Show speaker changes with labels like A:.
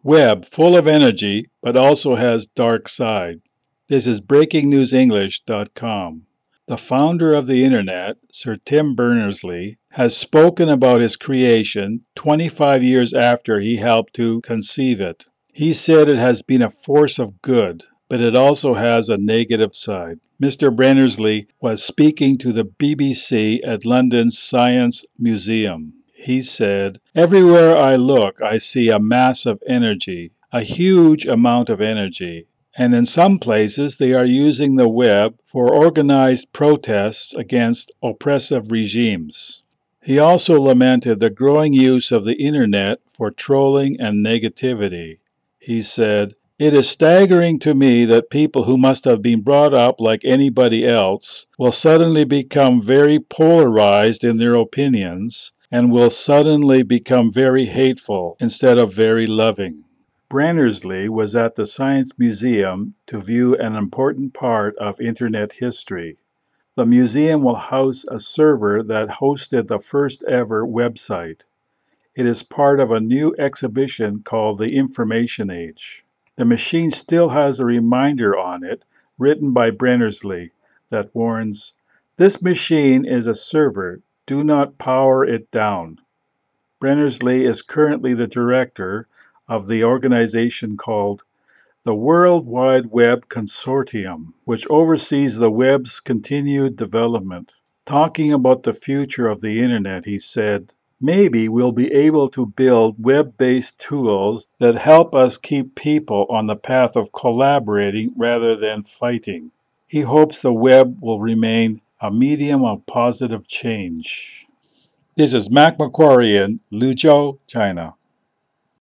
A: Web, full of energy, but also has dark side. This is breakingnewsenglish.com. The founder of the Internet, Sir Tim Berners-Lee, has spoken about his creation 25 years after he helped to conceive it. He said it has been a force of good, but it also has a negative side. Mr. Berners-Lee was speaking to the BBC at London's Science Museum. He said, "Everywhere I look, I see a mass of energy, a huge amount of energy. And in some places, they are using the web for organized protests against oppressive regimes." He also lamented the growing use of the internet for trolling and negativity. He said, "It is staggering to me that people who must have been brought up like anybody else will suddenly become very polarized in their opinions and will suddenly become very hateful instead of very loving." Berners-Lee was at the Science Museum to view an important part of Internet history. The museum will house a server that hosted the first ever website. It is part of a new exhibition called The Information Age. The machine still has a reminder on it, written by Berners-Lee, that warns, "This machine is a server. Do not power it down." Berners-Lee is currently the director of the organization called the World Wide Web Consortium, which oversees the web's continued development. Talking about the future of the internet, he said, "Maybe we'll be able to build web-based tools that help us keep people on the path of collaborating rather than fighting." He hopes the web will remain a medium of positive change. This is Mac Macquarie in Luzhou, China.